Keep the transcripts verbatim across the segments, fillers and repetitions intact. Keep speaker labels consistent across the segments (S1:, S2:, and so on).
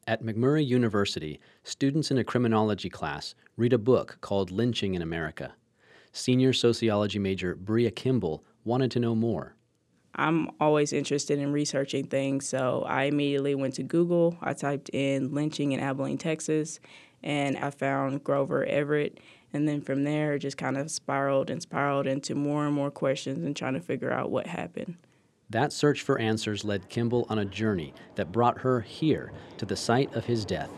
S1: At McMurray University, students in a criminology class read a book called Lynching in America. Senior sociology major Bria Kimball wanted to know more.
S2: I'm always interested in researching things, so I immediately went to Google. I typed in lynching in Abilene, Texas, and I found Grover Everett. And then from there, it just kind of spiraled and spiraled into more and more questions and trying to figure out what happened.
S1: That search for answers led Kimball on a journey that brought her here to the site of his death.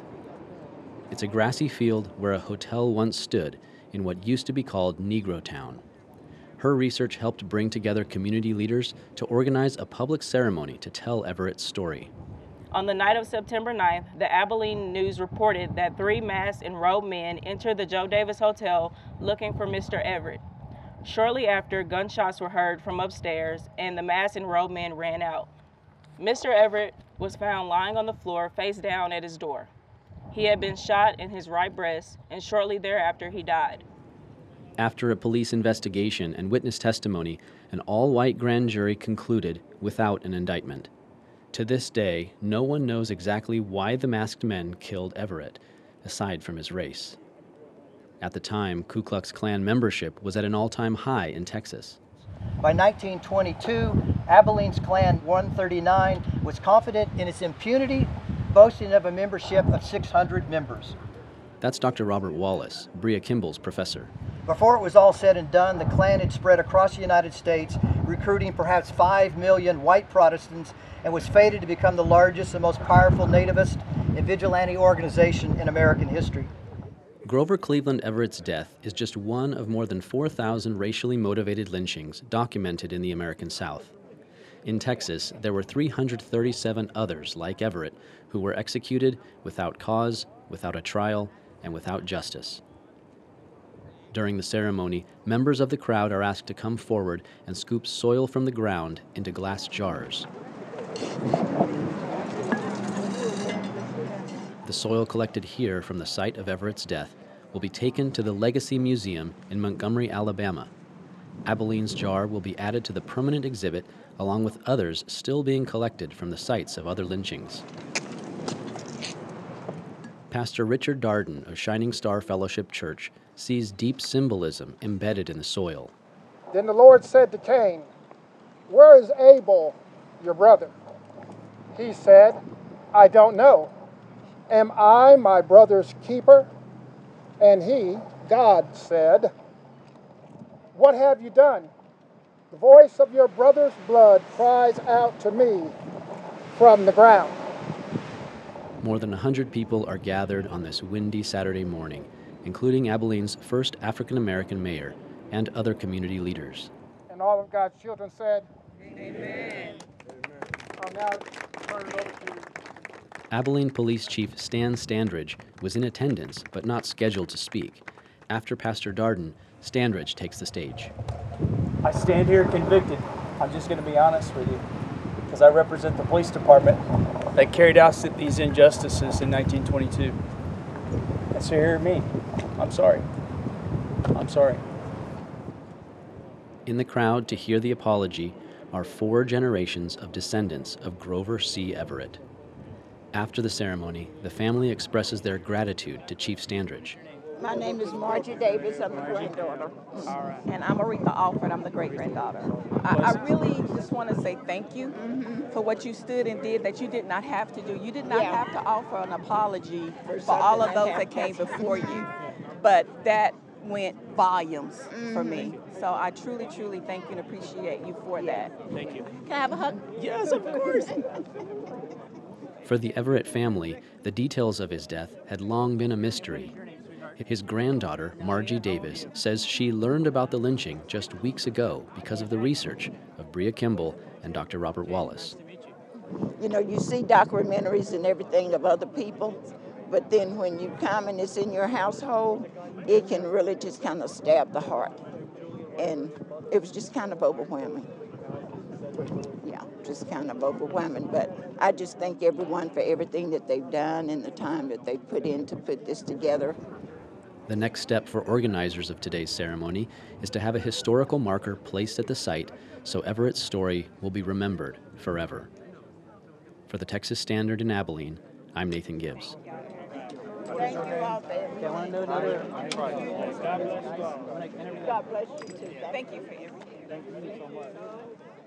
S1: It's a grassy field where a hotel once stood in what used to be called Negro Town. Her research helped bring together community leaders to organize a public ceremony to tell Everett's story.
S2: On the night of September ninth, the Abilene News reported that three masked and robed men entered the Joe Davis Hotel looking for Mister Everett. Shortly after, gunshots were heard from upstairs and the masked and robed men ran out. Mister Everett was found lying on the floor face down at his door. He had been shot in his right breast, and shortly thereafter he died.
S1: After a police investigation and witness testimony, an all-white grand jury concluded without an indictment. To this day, no one knows exactly why the masked men killed Everett, aside from his race. At the time, Ku Klux Klan membership was at an all-time high in Texas.
S3: By nineteen twenty-two, Abilene's Klan one thirty-nine was confident in its impunity, boasting of a membership of six hundred members.
S1: That's Doctor Robert Wallace, Bria Kimball's professor.
S3: Before it was all said and done, the Klan had spread across the United States, recruiting perhaps five million white Protestants, and was fated to become the largest and most powerful nativist and vigilante organization in American history.
S1: Grover Cleveland Everett's death is just one of more than four thousand racially motivated lynchings documented in the American South. In Texas, there were three hundred thirty-seven others like Everett who were executed without cause, without a trial, and without justice. During the ceremony, members of the crowd are asked to come forward and scoop soil from the ground into glass jars. The soil collected here from the site of Everett's death will be taken to the Legacy Museum in Montgomery, Alabama. Abilene's jar will be added to the permanent exhibit along with others still being collected from the sites of other lynchings. Pastor Richard Darden of Shining Star Fellowship Church sees deep symbolism embedded in the soil.
S4: Then the Lord said to Cain, "Where is Abel, your brother?" He said, "I don't know. Am I my brother's keeper?" And he, God, said, "What have you done? The voice of your brother's blood cries out to me from the ground."
S1: More than one hundred people are gathered on this windy Saturday morning, including Abilene's first African-American mayor and other community leaders.
S4: And all of God's children said, Amen. I'll now turn it over to
S1: Abilene Police Chief Stan Standridge was in attendance but not scheduled to speak. After Pastor Darden, Standridge takes the stage.
S5: I stand here convicted. I'm just going to be honest with you, because I represent the police department that carried out these injustices in nineteen twenty-two. And so hear me. I'm sorry. I'm sorry.
S1: In the crowd to hear the apology are four generations of descendants of Grover C. Everett. After the ceremony, the family expresses their gratitude to Chief Standridge.
S6: My name is Margie Davis. I'm the granddaughter. And I'm Aretha Alford. I'm the great-granddaughter. I, I really just want to say thank you mm-hmm. for what you stood and did that you did not have to do. You did not yeah. have to offer an apology for, for all of those that came before you. But that went volumes mm-hmm. for me. So I truly, truly thank you and appreciate you for yeah. that.
S5: Thank you.
S6: Can I have a hug?
S5: Yes, of course.
S1: For the Everett family, the details of his death had long been a mystery. His granddaughter, Margie Davis, says she learned about the lynching just weeks ago because of the research of Bria Kimball and Doctor Robert Wallace.
S6: You know, you see documentaries and everything of other people, but then when you come and it's in your household, it can really just kind of stab the heart. And it was just kind of overwhelming. Yeah, just kind of overwhelming. But I just thank everyone for everything that they've done and the time that they put in to put this together.
S1: The next step for organizers of today's ceremony is to have a historical marker placed at the site so Everett's story will be remembered forever. For the Texas Standard in Abilene, I'm Nathan Gibbs.
S6: Thank you all very much. God bless you too. Thank you for everything.